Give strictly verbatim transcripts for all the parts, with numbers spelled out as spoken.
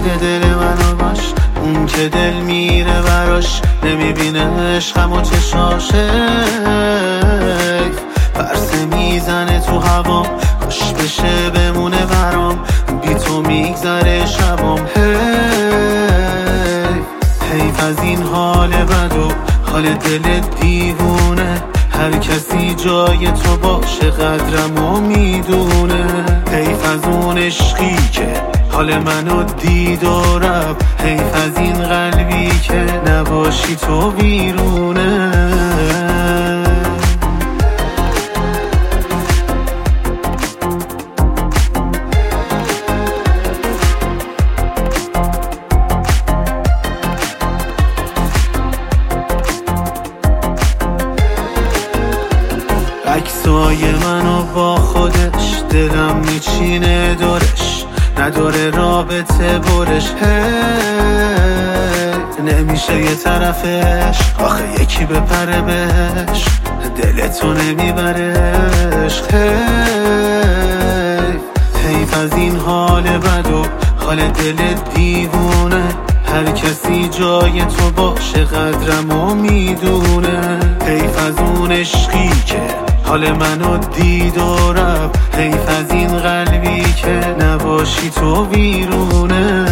بده دل منو باش، اون که دل میره براش نمیبینه عشقم و چشاشه. پرسه میزنه تو هوام، کاش بشه بمونه برام، بی تو میگذره شبام. حیف از این حال بد و حال دل دیوونه، هر کسی جای تو باشه قدرمو میدونه. حیف از اون عشقی که حال منو دید و رفت، حیف از این قلبی که نباشی تو بیرونه. عکسای منو با خودش دلم میچینه دورش، نداره رابطه برش. نمیشه یه طرفش، آخه یکی بپره بهش، دلتو نمیبرش. حیف از این حال بد و حال دل دیوونه، هر کسی جای تو باشه قدرمو میدونه. حیف از اون عشقی که حال منو دید و رفت، حیف از این قلبی که نباشی تو بیرونه.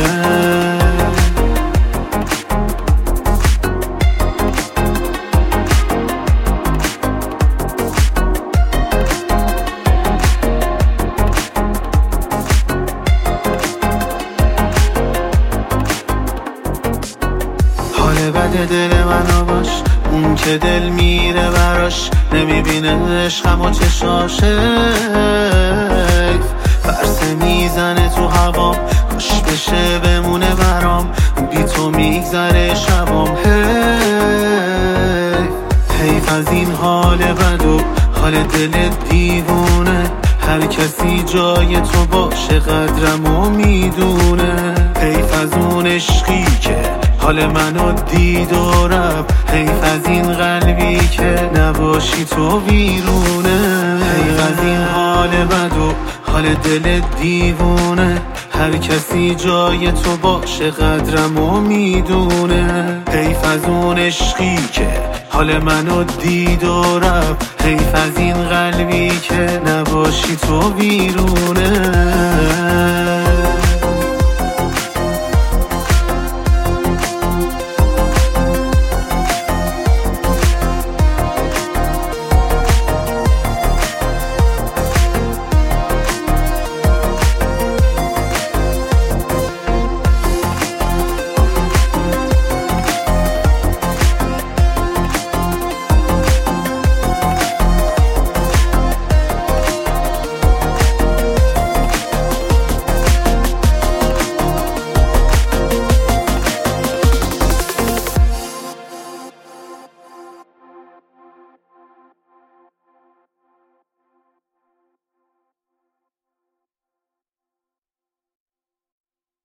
حال بده دل منو باش، اون که دل میره براش نمیبینه عشقم و چشاشه. پرسه میزنه تو هوام، کاش بشه بمونه برام، بی تو میگذره شبام. حیف از این حال بد و حال دل دیوونه، هر کسی جای تو باشه قدرمو میدونه. حیف از اون عشقی که حال منو دید و رفت، حیف از این قلبی که نباشی تو بیرونه. حیف از این حال بد و حال دل دیوونه، هر کسی جای تو باشه قدرمو میدونه. حیف از اون عشقی که حال منو دید و رفت، حیف از این قلبی که نباشی تو بیرونه.